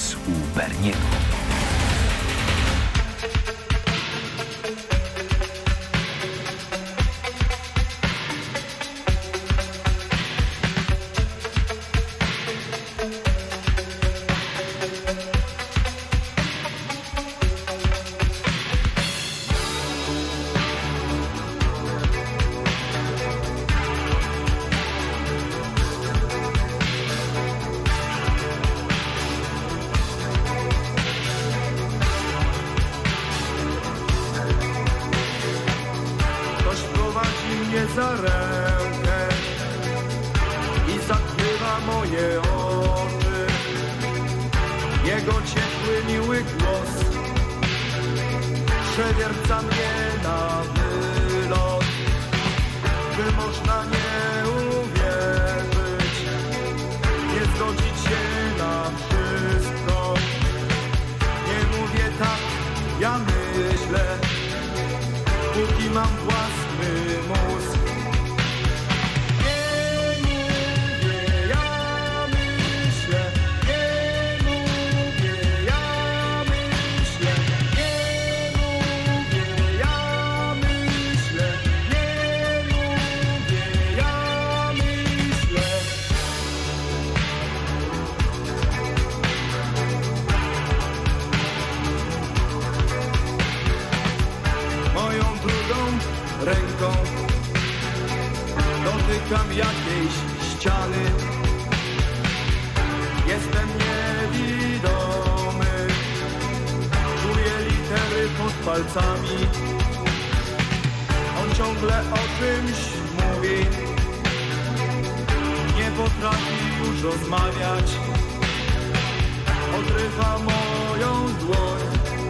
Noc u Berniego. Za rękę i zakrywa moje oczy. Jego ciepły, miły głos przewierca mnie na wylot. By można nie uwierzyć, nie zgodzić się na wszystko. Nie mówię tak, ja myślę, póki mam własny mózg. Ręką dotykam jakiejś ściany. Jestem niewidomy, czuję litery pod palcami. On ciągle o czymś mówi, nie potrafi już rozmawiać. Odrywa moją dłoń,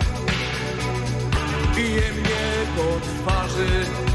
bije mnie po twarzy.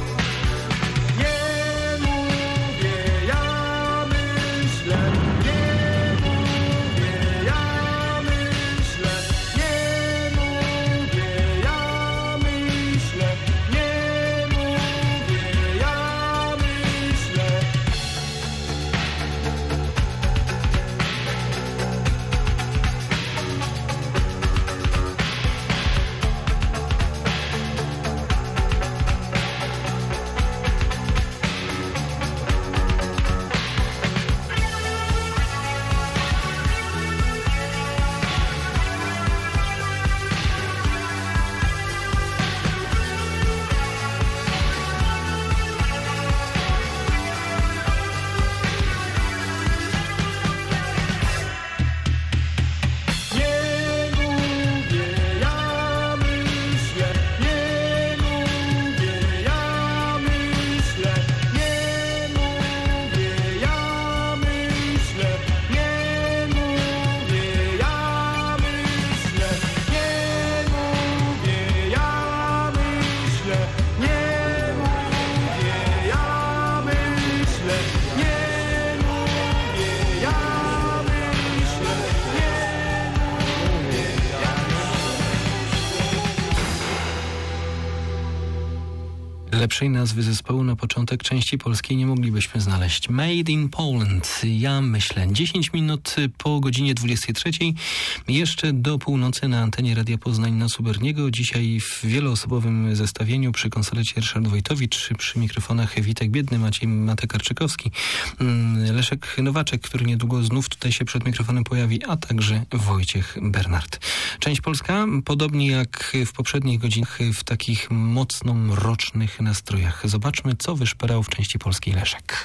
Lepszej nazwy zespołu na początek części polskiej nie moglibyśmy znaleźć. Made in Poland. Ja myślę. 10 minut po godzinie 23. Jeszcze do północy na antenie Radia Poznań Noc u Berniego. Dzisiaj w wieloosobowym zestawieniu przy konsolecie Ryszard Wojtowicz, przy mikrofonach Witek Biedny, Maciej Matek-Karczykowski, Leszek Nowaczek, który niedługo znów tutaj się przed mikrofonem pojawi, a także Wojciech Bernard. Część polska, podobnie jak w poprzednich godzinach, w takich mocno mrocznych nastrojach. Zobaczmy, co wyszperał w części polskiej Leszek.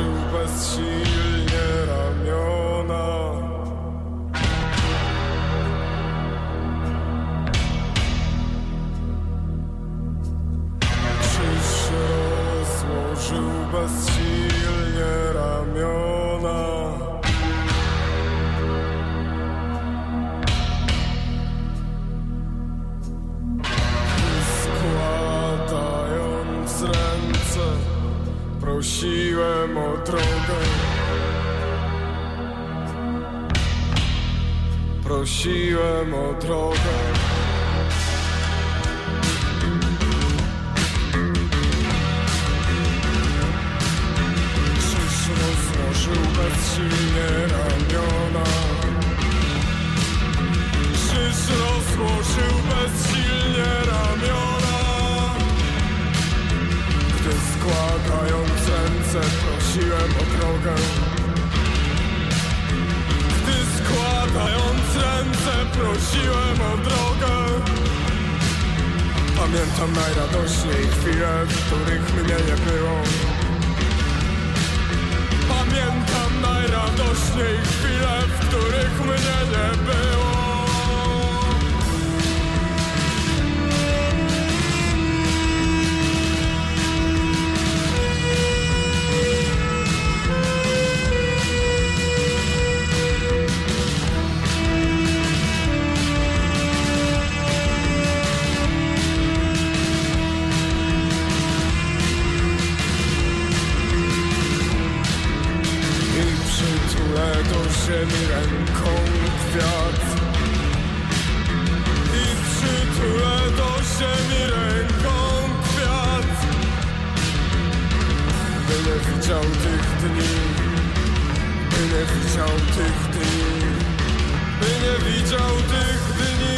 złożył bezsilnie ramiona. Krzyż rozłożył bezsilnie ramiona. Składając ręce, prosiłem o drogę. Prosiłem o drogę. Krzyż rozłożył bezsilnie ramiona. Krzyż rozłożył bezsilnie ramiona. Gdy składając ręce prosiłem o drogę. Gdy składając ręce prosiłem o drogę. Pamiętam najradośniej chwile, w których mnie nie było. Pamiętam najradośniej chwile, w których mnie nie było. Do ziemi ręką kwiat i przytulę do ziemi ręką kwiat, by nie widział tych dni, by nie widział tych dni, by nie widział tych dni.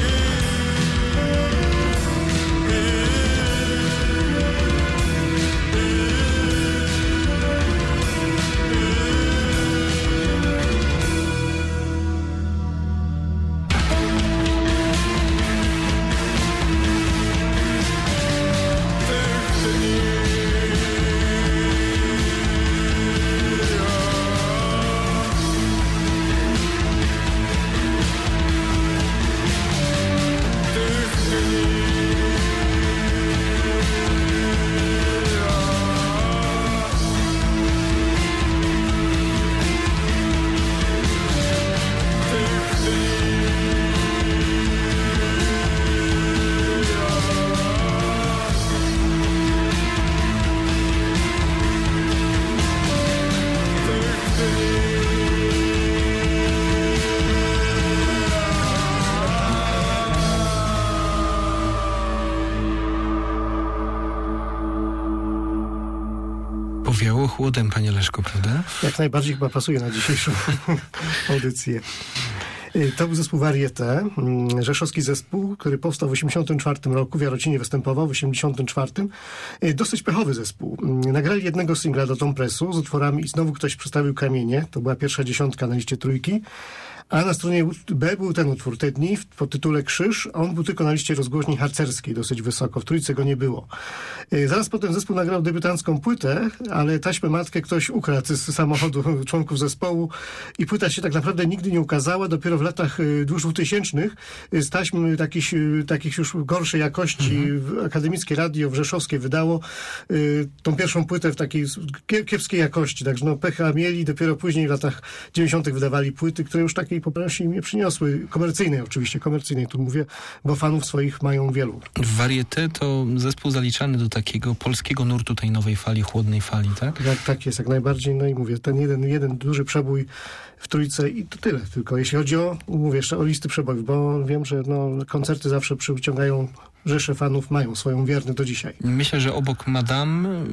Powiało chłodem, panie Leszko, prawda? Jak najbardziej chyba pasuje na dzisiejszą audycję. To był zespół Varieté, rzeszowski zespół, który powstał w 1984 roku, w Jarocinie występował w 1984. Dosyć pechowy zespół. Nagrali jednego singla do Tom Pressu z utworami I znowu ktoś przestawił kamienie. To była pierwsza dziesiątka na liście trójki. A na stronie B był ten utwór, Te dni, pod tytule Krzyż. On był tylko na liście rozgłośni harcerskiej, dosyć wysoko. W trójce go nie było. Zaraz potem zespół nagrał debiutancką płytę, ale taśmę matkę ktoś ukradł z samochodu członków zespołu i płyta się tak naprawdę nigdy nie ukazała. Dopiero w latach 2000 z taśm takich już gorszej jakości akademickie radio wrzeszowskie wydało tą pierwszą płytę w takiej kiepskiej jakości. Także no pecha mieli. Dopiero później w latach 90. wydawali płyty, które już takiej popularności nie przyniosły. Komercyjnej oczywiście, komercyjnej tu mówię, bo fanów swoich mają wielu. Varieté to zespół zaliczany do takiego polskiego nurtu tej nowej fali, chłodnej fali, tak? Tak jest, jak najbardziej. No i mówię, ten jeden duży przebój w trójce i to tyle. Tylko jeśli chodzi o, mówię jeszcze o listy przebojów, bo wiem, że koncerty zawsze przyciągają rzesze fanów, mają swoją wierny do dzisiaj. Myślę, że obok Madame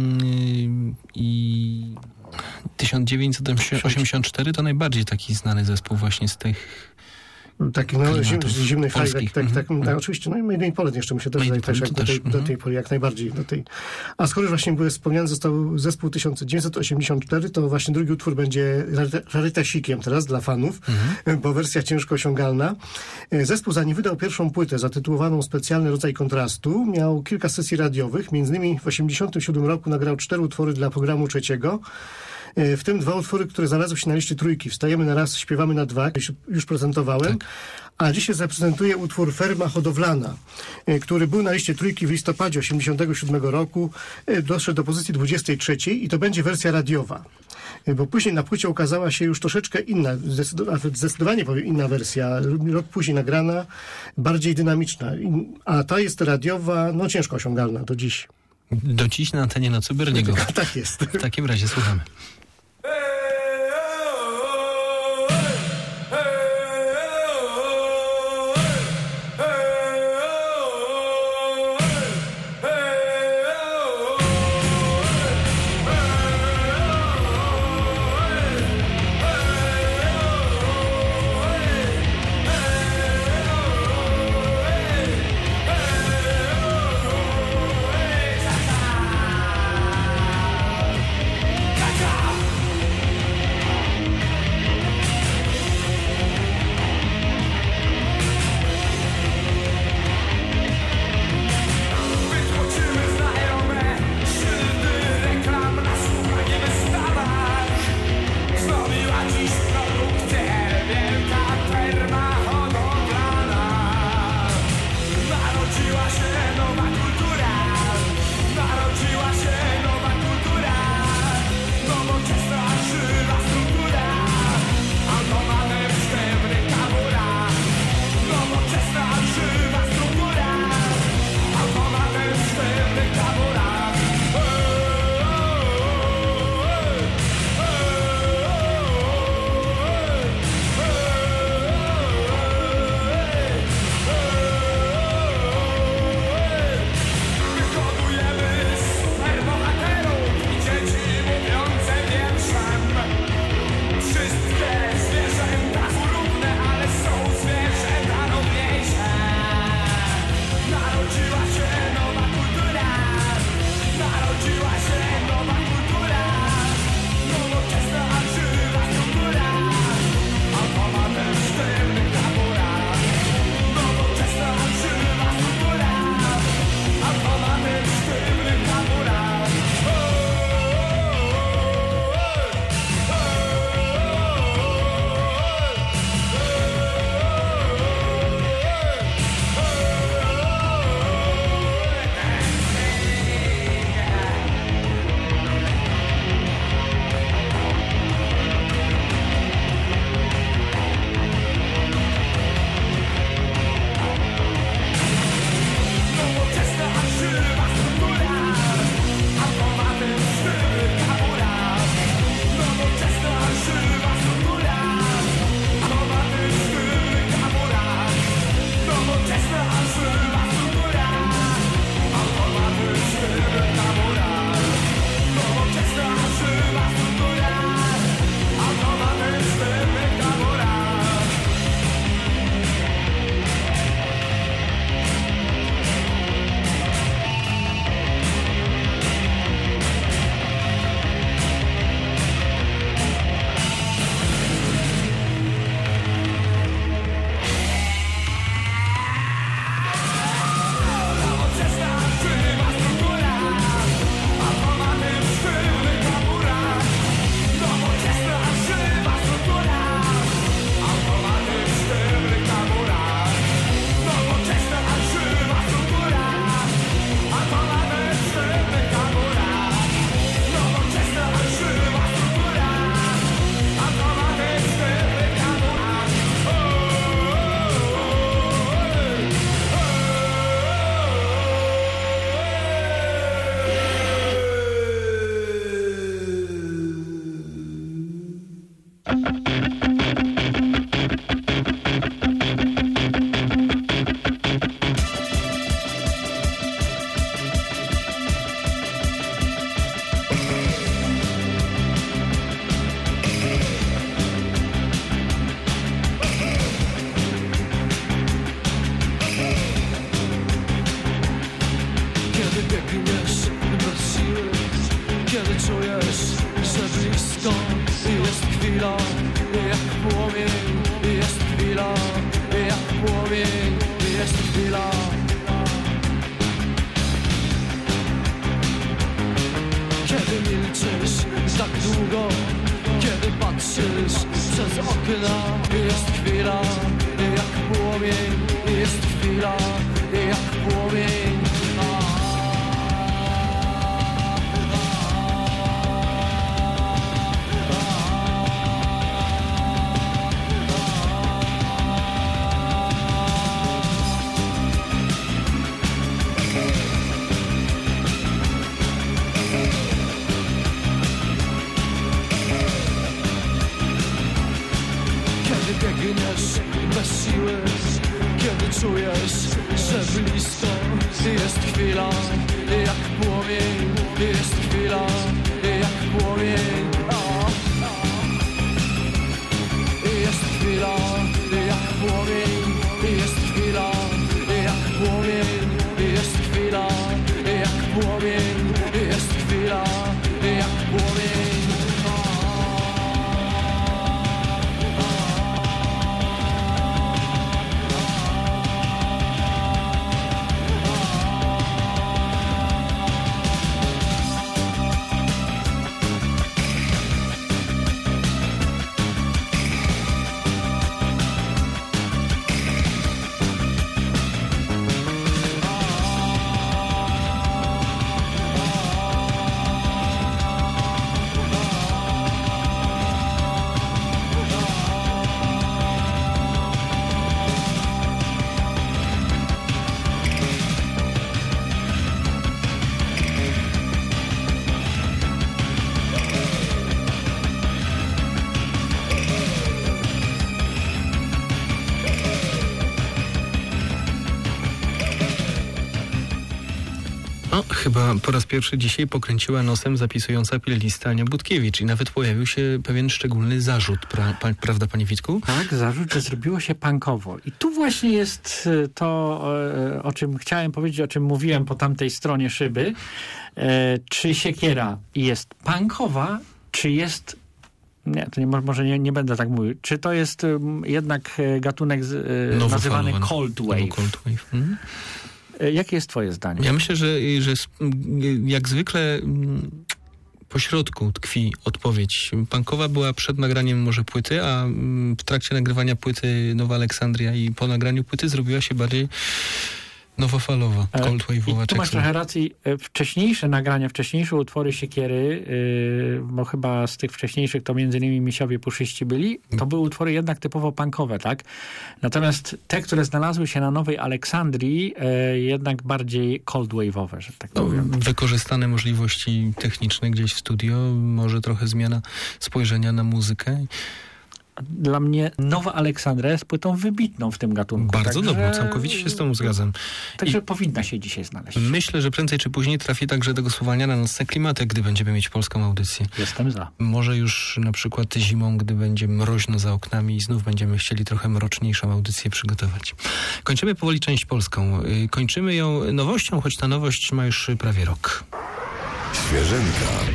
i 1984 to najbardziej taki znany zespół właśnie z tych Taki zimnej fali, oczywiście. No i Made in Poland jeszcze myślę też do tej pory, jak najbardziej. A skoro już właśnie były wspomniane, został zespół 1984, to właśnie drugi utwór będzie rarytasikiem teraz dla fanów, bo wersja ciężko osiągalna. Zespół zanim wydał pierwszą płytę zatytułowaną Specjalny rodzaj kontrastu, miał kilka sesji radiowych, między innymi w 1987 roku nagrał 4 utwory dla programu trzeciego, w tym 2 utwory, które znalazły się na liście trójki. Wstajemy na raz, śpiewamy na dwa, już prezentowałem. Tak. A dzisiaj zaprezentuję utwór Ferma hodowlana, który był na liście trójki w listopadzie 1987 roku. Doszedł do pozycji 23 i to będzie wersja radiowa. Bo później na płycie ukazała się już troszeczkę inna, zdecydowanie powiem inna wersja, rok później nagrana, bardziej dynamiczna. A ta jest radiowa, no ciężko osiągalna do dziś. Do dziś na antenie na Cyberniego. Tak jest. W takim razie słuchamy. Kaja! Kiedy czujesz, że blisko jest chwila, jak płomień, jest chwila, jak płomień, jest chwila. Kiedy milczysz tak długo, kiedy patrzysz przez okna, jest chwila, jak płomień, jest chwila, jak płomień. Biegniesz bez siły, kiedy czujesz, że blisko jest chwila, jak płomień, jest chwila, jak płomień. Jest chwila, jak płomień, jest chwila, jak płomień, jest chwila, jak płomień, jest chwila, jak płomień. Chyba po raz pierwszy dzisiaj pokręciła nosem zapisująca playlista Ania Budkiewicz i nawet pojawił się pewien szczególny zarzut, prawda, panie Witku? Tak, zarzut, że zrobiło się punkowo. I tu właśnie jest to, o czym chciałem powiedzieć, o czym mówiłem po tamtej stronie szyby. Czy Siekiera jest punkowa, czy jest... Nie, to może nie będę tak mówił. Czy to jest jednak gatunek nazywany Cold Wave? Cold Wave. Hmm? Jakie jest twoje zdanie? Ja myślę, że jak zwykle po środku tkwi odpowiedź. Punkowa była przed nagraniem może płyty, a w trakcie nagrywania płyty Nowa Aleksandria i po nagraniu płyty zrobiła się bardziej nowofalowa, cold wave'owa. Tu masz trochę racji. Wcześniejsze nagrania, wcześniejsze utwory Siekiery, bo chyba z tych wcześniejszych to między innymi Misiowie Puszyści byli, to były utwory jednak typowo punkowe, tak? Natomiast te, które znalazły się na Nowej Aleksandrii, jednak bardziej cold wave'owe, że tak powiem. Wykorzystane możliwości techniczne gdzieś w studio, może trochę zmiana spojrzenia na muzykę. Dla mnie Nowa Aleksandria jest płytą wybitną w tym gatunku. Bardzo dobrze, całkowicie się z tą zgadzam. Także powinna się dzisiaj znaleźć. Myślę, że prędzej czy później trafi także do głosowania na nocne klimaty, gdy będziemy mieć polską audycję. Jestem za. Może już na przykład zimą, gdy będzie mroźno za oknami i znów będziemy chcieli trochę mroczniejszą audycję przygotować. Kończymy powoli część polską. Kończymy ją nowością, choć ta nowość ma już prawie rok. Świeżynka.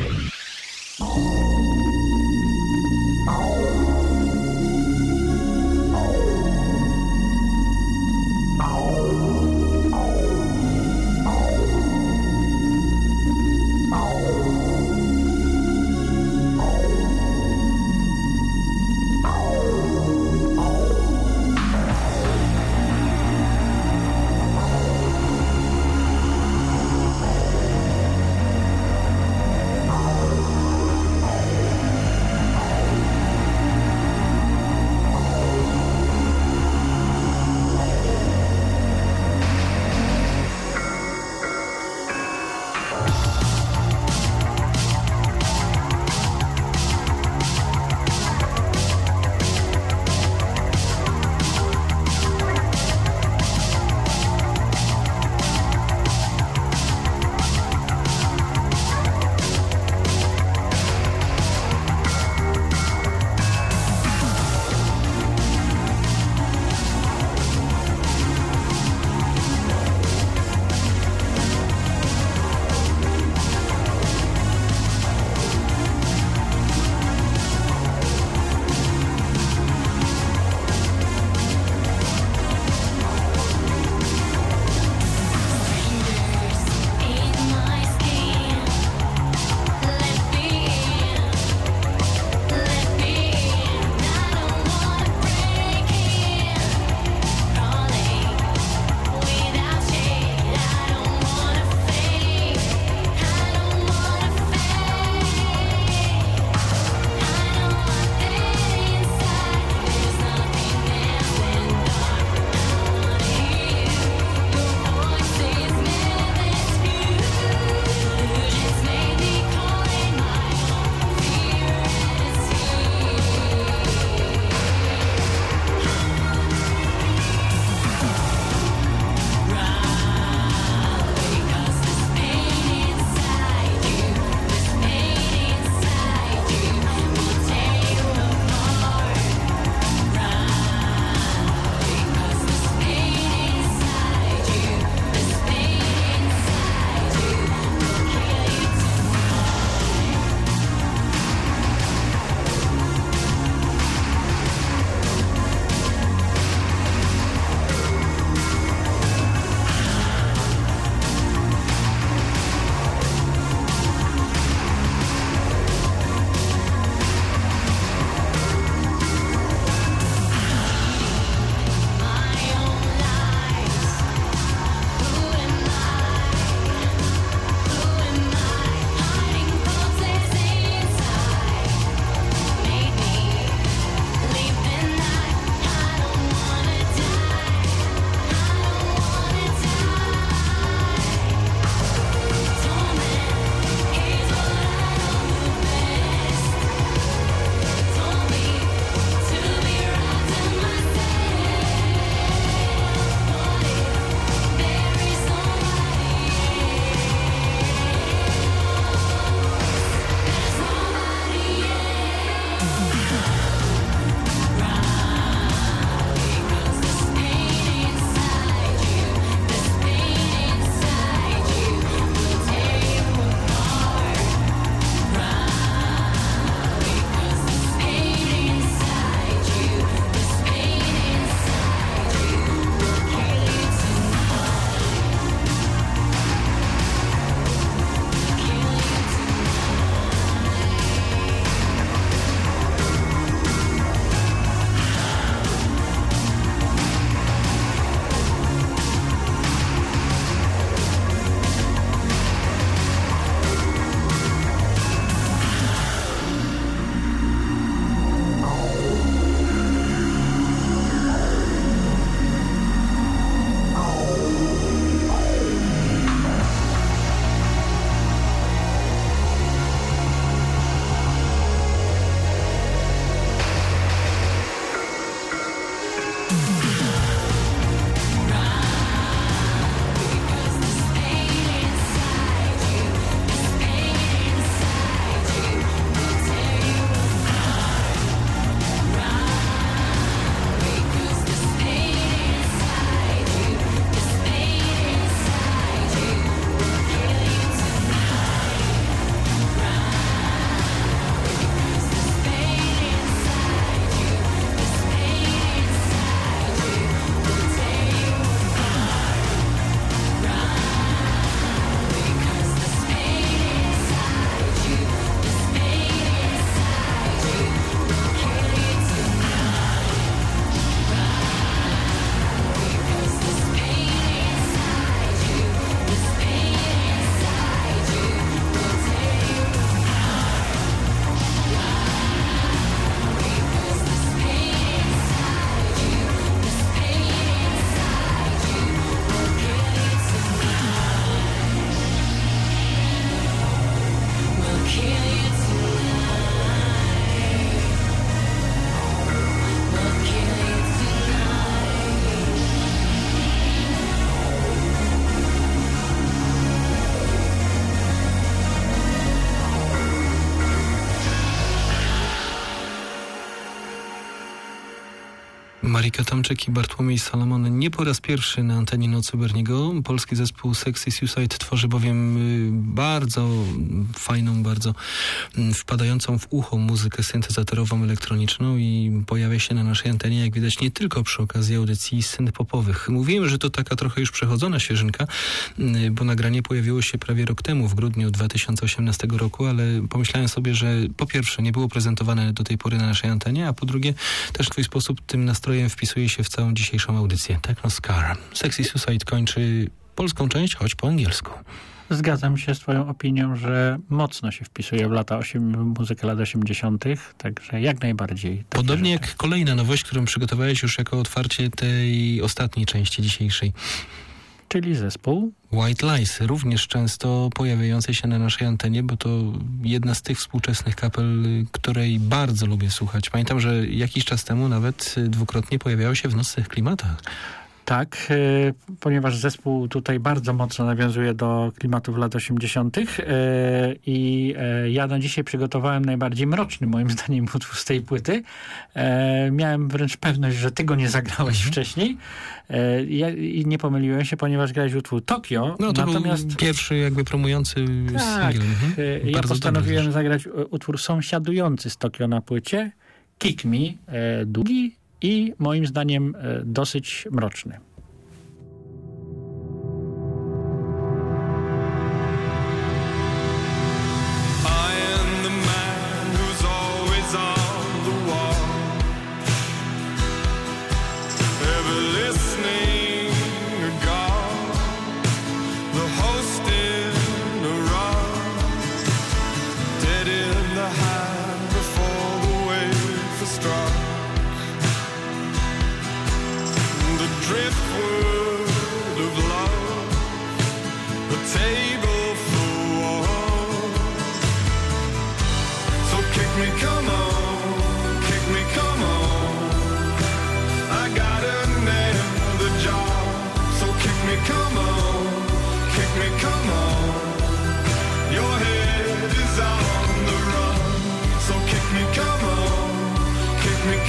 Marika Tomczyk i Bartłomiej Salomon nie po raz pierwszy na antenie Nocy Berniego. Polski zespół Sexy Suicide tworzy bowiem bardzo fajną, bardzo wpadającą w ucho muzykę syntezatorową, elektroniczną i pojawia się na naszej antenie, jak widać, nie tylko przy okazji audycji synth-popowych. Mówiłem, że to taka trochę już przechodzona świeżynka, bo nagranie pojawiło się prawie rok temu, w grudniu 2018 roku, ale pomyślałem sobie, że po pierwsze nie było prezentowane do tej pory na naszej antenie, a po drugie też twój sposób tym nastrojem wpisuje się w całą dzisiejszą audycję. Techno Scar. Sexy Suicide kończy polską część, choć po angielsku. Zgadzam się z twoją opinią, że mocno się wpisuje w muzykę lat 80., także jak najbardziej. Podobnie jak kolejna nowość, którą przygotowałeś już jako otwarcie tej ostatniej części dzisiejszej. Czyli zespół White Lies, również często pojawiającej się na naszej antenie, bo to jedna z tych współczesnych kapel, której bardzo lubię słuchać. Pamiętam, że jakiś czas temu nawet dwukrotnie pojawiało się w Nocnych Klimatach. Tak, ponieważ zespół tutaj bardzo mocno nawiązuje do klimatów lat 80. I ja na dzisiaj przygotowałem najbardziej mroczny, moim zdaniem, utwór z tej płyty. Miałem wręcz pewność, że ty go nie zagrałeś wcześniej. I nie pomyliłem się, ponieważ grałeś utwór Tokio. No to natomiast był pierwszy jakby promujący singiel. Ja postanowiłem zagrać utwór sąsiadujący z Tokio na płycie. Kick Me, długi i moim zdaniem dosyć mroczny. Kick me,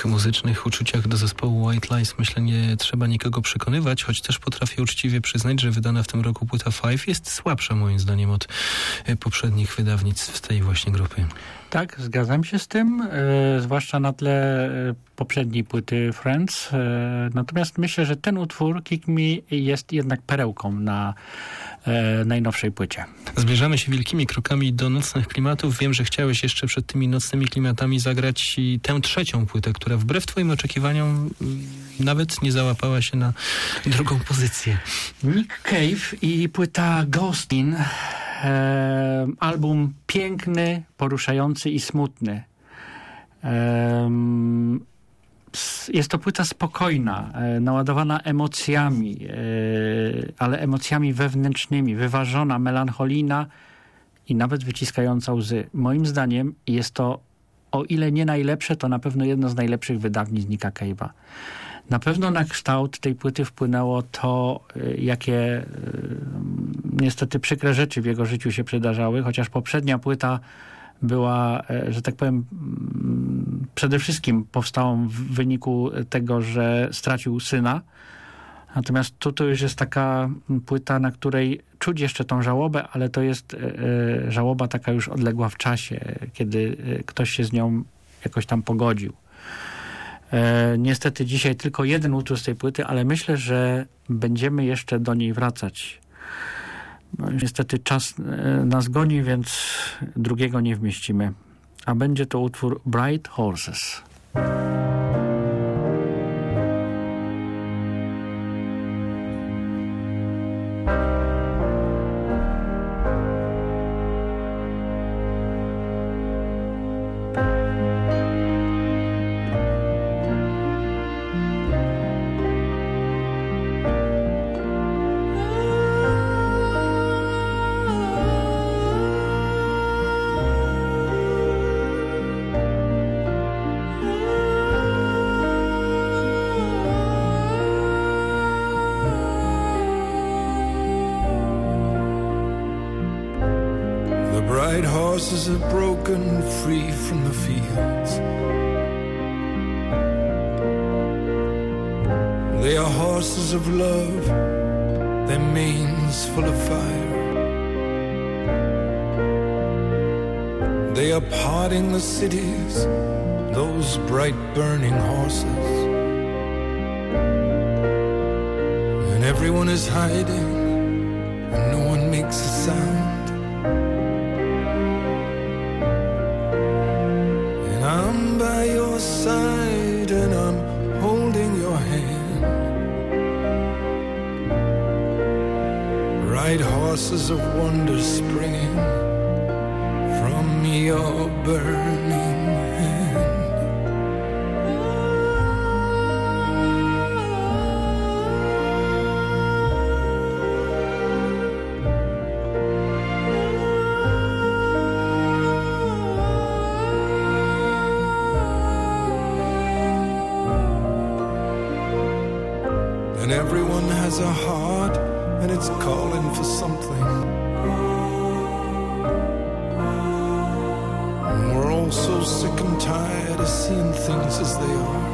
moich muzycznych uczuciach do zespołu White Lies myślę nie trzeba nikogo przekonywać, choć też potrafię uczciwie przyznać, że wydana w tym roku płyta Five jest słabsza moim zdaniem od poprzednich wydawnictw tej właśnie grupy. Tak, zgadzam się z tym, zwłaszcza na tle poprzedniej płyty Friends. Natomiast myślę, że ten utwór Kick Me jest jednak perełką na najnowszej płycie. Zbliżamy się wielkimi krokami do nocnych klimatów. Wiem, że chciałeś jeszcze przed tymi nocnymi klimatami zagrać tę trzecią płytę, która wbrew twoim oczekiwaniom nawet nie załapała się na drugą pozycję. Nick Cave i płyta Ghostin. Album piękny, poruszający i smutny. Jest to płyta spokojna, naładowana emocjami, ale emocjami wewnętrznymi, wyważona, melancholijna i nawet wyciskająca łzy. Moim zdaniem jest to, o ile nie najlepsze, to na pewno jedno z najlepszych wydawnictw Nicka Cave'a. Na pewno na kształt tej płyty wpłynęło to, jakie niestety przykre rzeczy w jego życiu się przydarzały, chociaż poprzednia płyta była, że tak powiem, przede wszystkim powstałą w wyniku tego, że stracił syna. Natomiast to już jest taka płyta, na której czuć jeszcze tą żałobę, ale to jest żałoba taka już odległa w czasie, kiedy ktoś się z nią jakoś tam pogodził. Niestety dzisiaj tylko jeden utwór z tej płyty, ale myślę, że będziemy jeszcze do niej wracać. Niestety czas nas goni, więc drugiego nie wmieścimy. A będzie to utwór Bright Horses. Bright horses are broken free from the fields. They are horses of love, their manes full of fire. They are parting the cities, those bright burning horses. And everyone is hiding, and no one makes a sound. I'm by your side and I'm holding your hand. Bright horses of wonder springing from your burning hand. And everyone has a heart and it's calling for something. And we're all so sick and tired of seeing things as they are.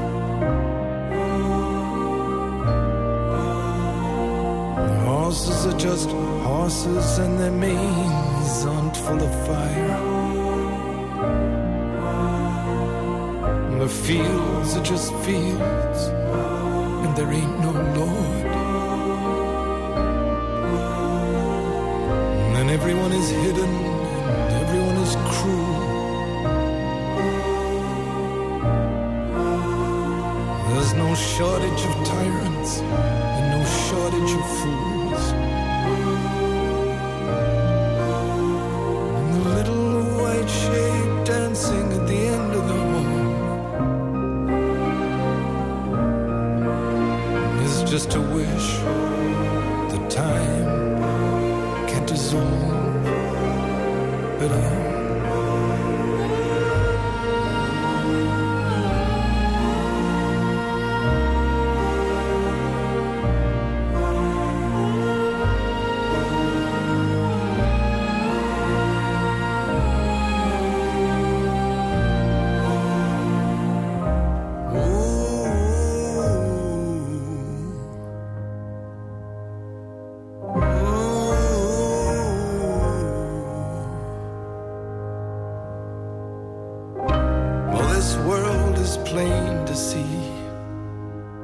The horses are just horses and their manes aren't full of fire. And the fields are just fields and there ain't no Lord. And then everyone is hidden and everyone is cruel. There's no shortage of tyrants and no shortage of fools. And the little white shape dancing at the end of the hall just a wish that time can't dissolve at all.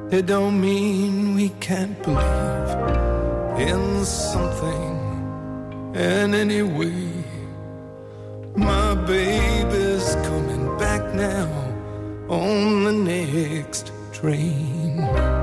It don't mean we can't believe in something in any way. My baby's coming back now on the next train.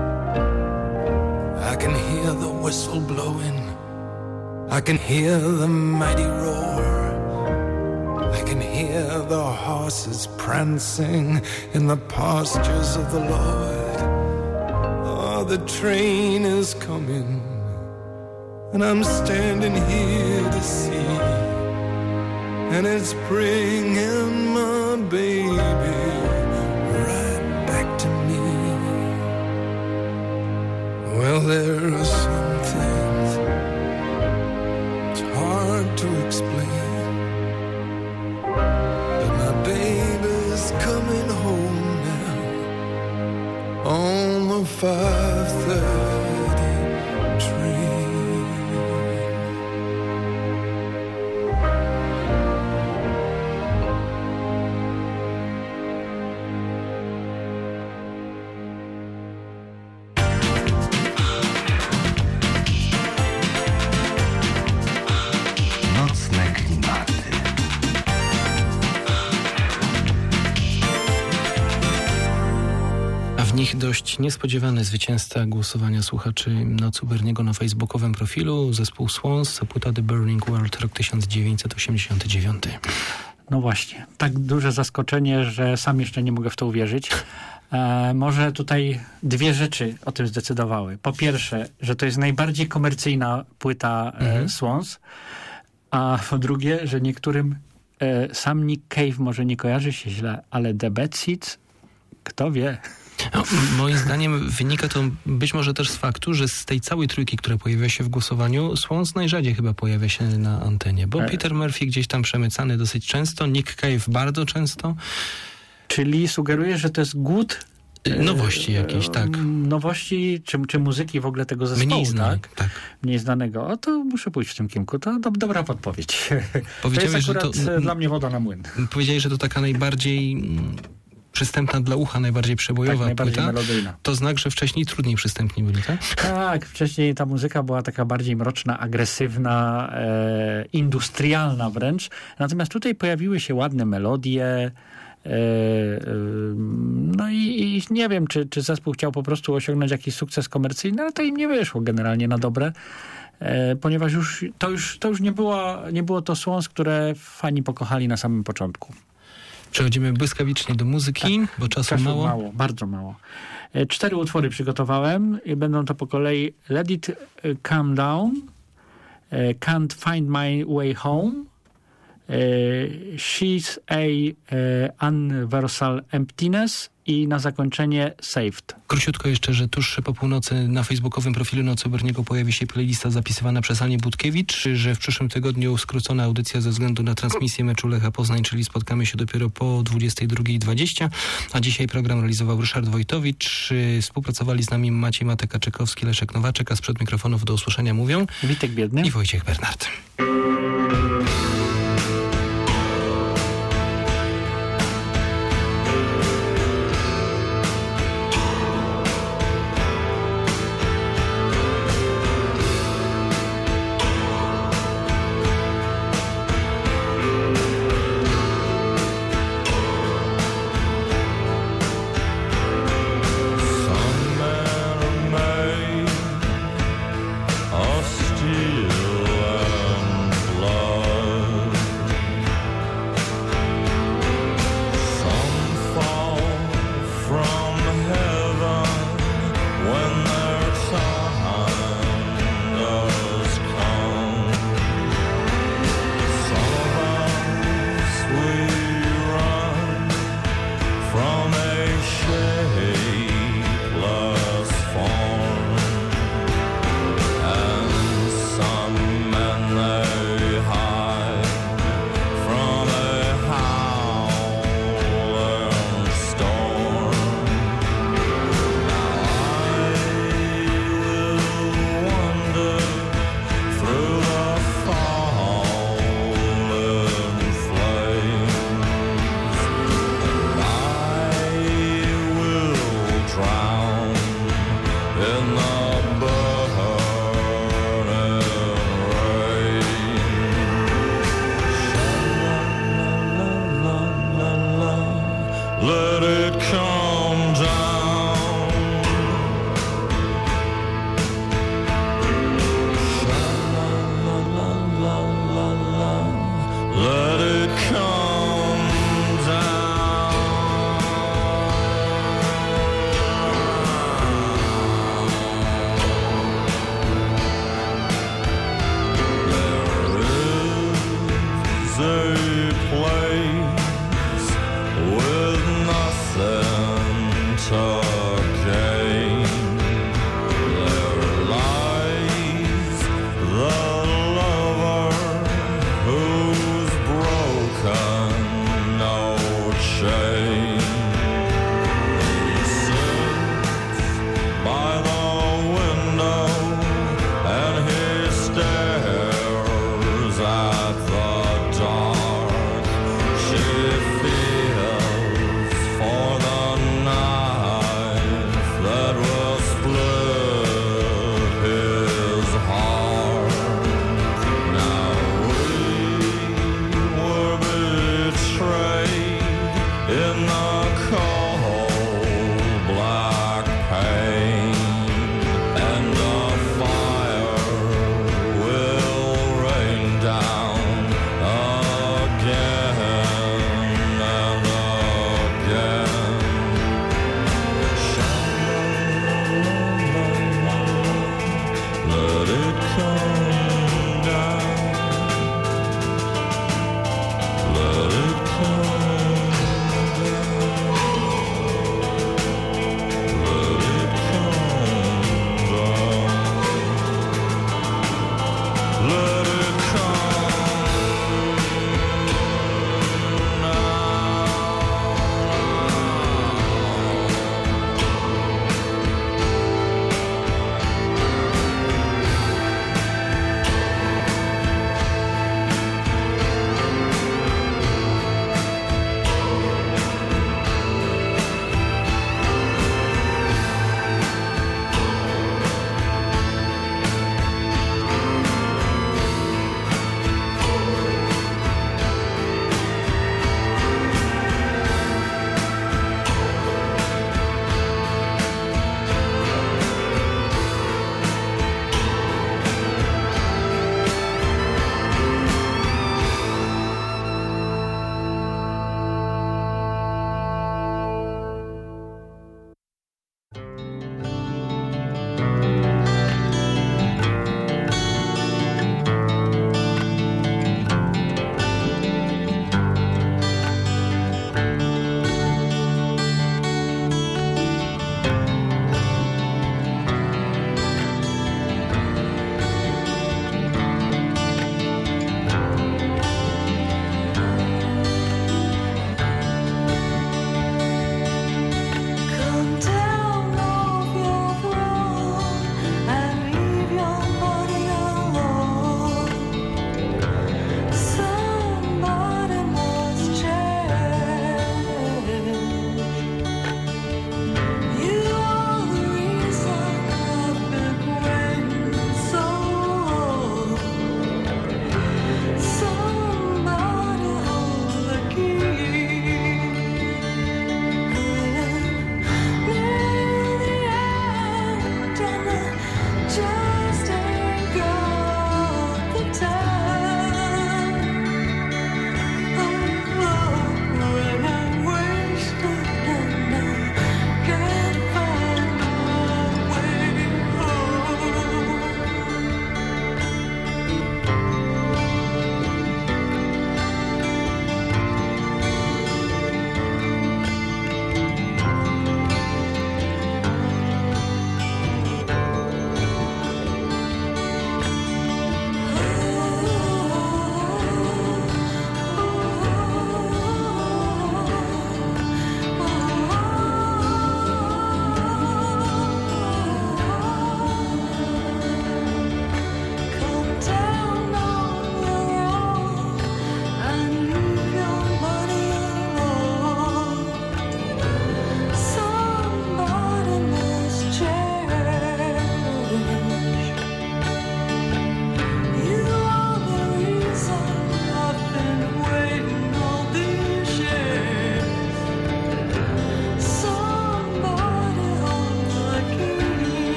I can hear the whistle blowing, I can hear the mighty roar, I can hear the horses prancing in the pastures of the Lord. Oh, the train is coming, and I'm standing here to see, and it's bringing my baby right back to me. Well, there are some things it's hard to explain, but my baby's coming home now on the 5:30 train. Nocne klimaty. A w nich dość niespodziewany zwycięzca głosowania słuchaczy Nocy u Berniego na facebookowym profilu, zespół Swans, płyta The Burning World, rok 1989. No właśnie, tak duże zaskoczenie, że sam jeszcze nie mogę w to uwierzyć. Może tutaj dwie rzeczy o tym zdecydowały. Po pierwsze, że to jest najbardziej komercyjna płyta Swans, a po drugie, że niektórym sam Nick Cave może nie kojarzy się źle, ale The Bad Seeds, kto wie. No, moim zdaniem wynika to być może też z faktu, że z tej całej trójki, która pojawia się w głosowaniu, Swans najrzadziej chyba pojawia się na antenie, bo Peter Murphy gdzieś tam przemycany dosyć często, Nick Cave bardzo często. Czyli sugeruje, że to jest głód nowości jakieś, tak. Nowości, czy muzyki w ogóle tego zespołu, Mniej znanych, tak. Mniej znanego. O, to muszę pójść w tym kierunku. To dobra podpowiedź. To jest akurat dla mnie woda na młyn. Powiedziałeś, że to taka najbardziej przystępna dla ucha, najbardziej przebojowa najbardziej płyta. melodyjna. To znak, że wcześniej trudniej przystępni byli, tak? Tak, wcześniej ta muzyka była taka bardziej mroczna, agresywna, industrialna wręcz. Natomiast tutaj pojawiły się ładne melodie. No i nie wiem, czy zespół chciał po prostu osiągnąć jakiś sukces komercyjny, ale to im nie wyszło generalnie na dobre, ponieważ to już nie było to Swans, które fani pokochali na samym początku. Przechodzimy błyskawicznie do muzyki, tak, bo czasu mało. Bardzo mało. 4 utwory przygotowałem i będą to po kolei Let It Calm Down, Can't Find My Way Home, She's a Universal Emptiness i na zakończenie Saved. Króciutko jeszcze, że tuż po północy na facebookowym profilu Nocy u Berniego pojawi się playlista zapisywana przez Anię Budkiewicz, że w przyszłym tygodniu skrócona audycja ze względu na transmisję meczu Lecha Poznań, czyli spotkamy się dopiero po 22:20, a dzisiaj program realizował Ryszard Wojtowicz, współpracowali z nami Maciej Matek-Kaczykowski, Leszek Nowaczek, a sprzed mikrofonów do usłyszenia mówią Witek Biedny i Wojciech Bernard. Still Let it come down. Let it come down.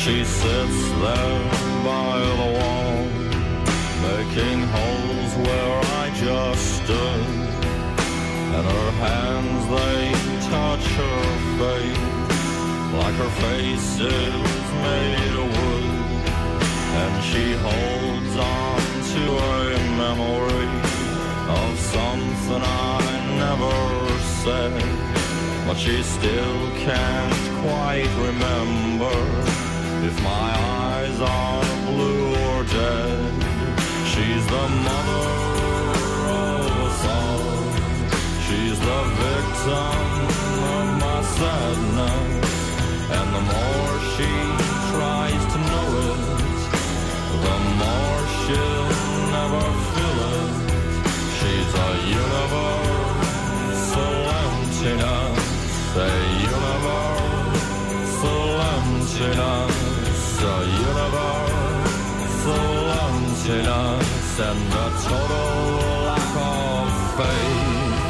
she sits there by the wall, making holes where I just stood, and her hands, they touch her face, like her face is made of wood, and she holds on to a memory of something I never said, but she still can't quite remember if my eyes are blue or dead. She's the mother of us all. She's the victim of my sadness, and the more she tries to know it, the more she'll never feel it. She's a universal emptiness, a universal emptiness, a universal emptiness, and a total lack of faith.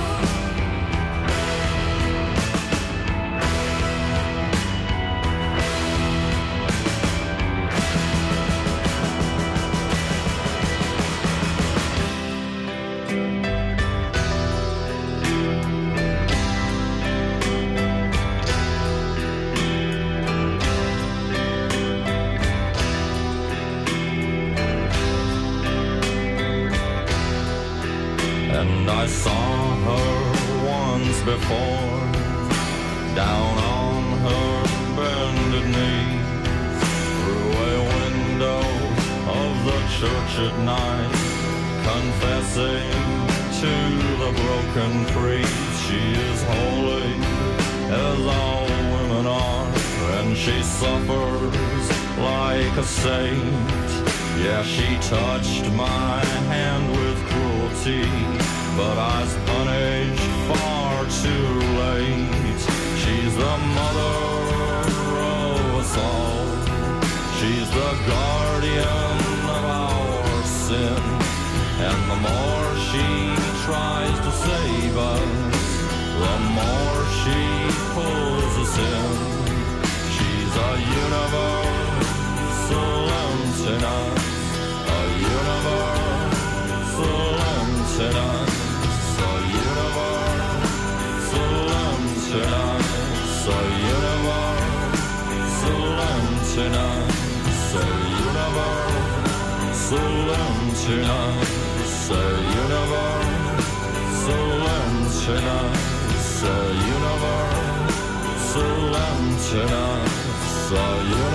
And I saw her once before, down on her bended knees, through a window of the church at night, confessing to the broken trees. She is holy as all women are, and she suffers like a saint. Yeah, she touched my hand with cruelty, but I was punished far too late. She's the mother of us all. She's the guardian of our sin, and the more she tries to save us, the more she pulls us in. She's a universal emptiness, a universal emptiness, a universal emptiness, a universal emptiness, a universal emptiness, a universal emptiness, a universal emptiness, a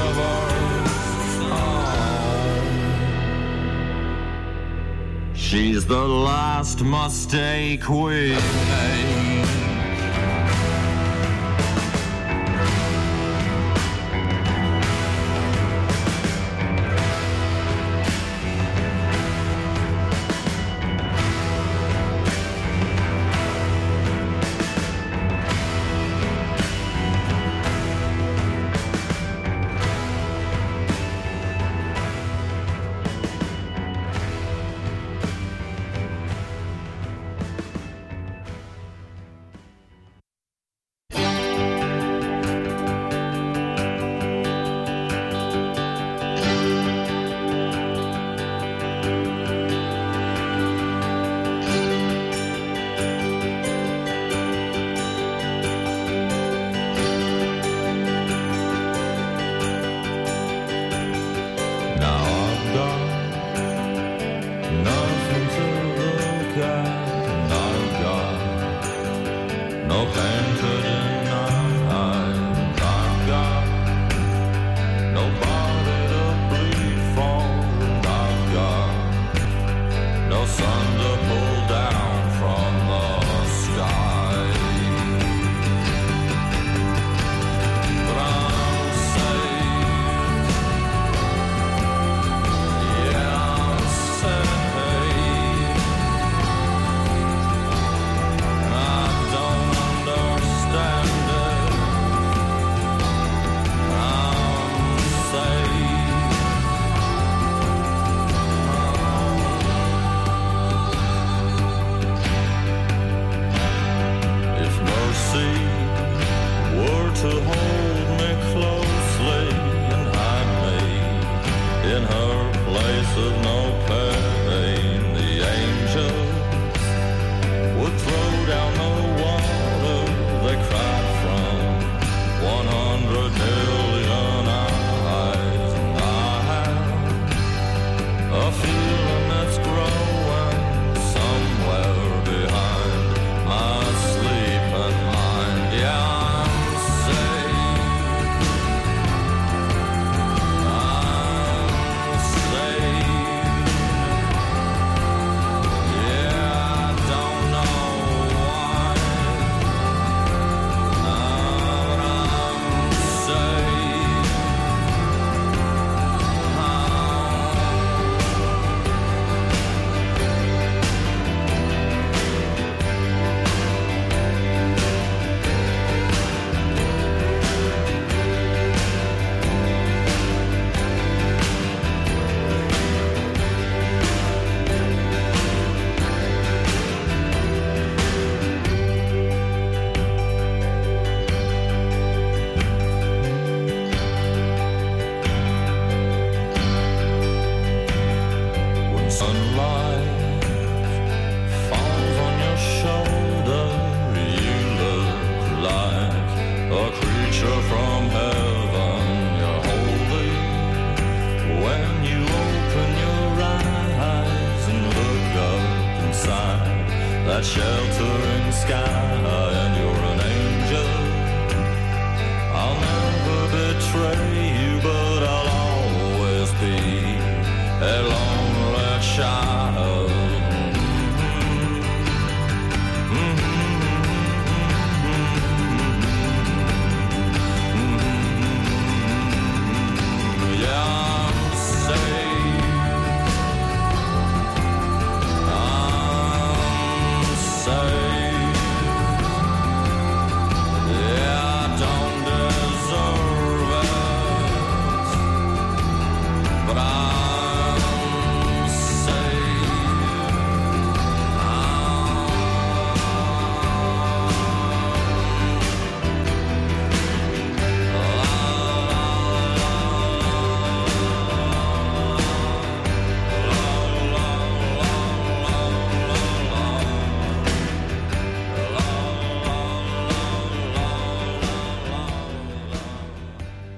universe. She's the last mistake we made. in her place of no pain. The angels would throw down the water they cried from 100 million eyes. And I have a feeling that's growing somewhere behind my sleeping mind. Yeah, I'm safe. I'm safe. Yeah, I don't know why, but I'm safe. When sunlight falls on your shoulder, you look like a creature from heaven. You're holy when you open your eyes and look up inside that sheltering sky, and you're an angel. I'll never betray you, but I'll always be a lonely child.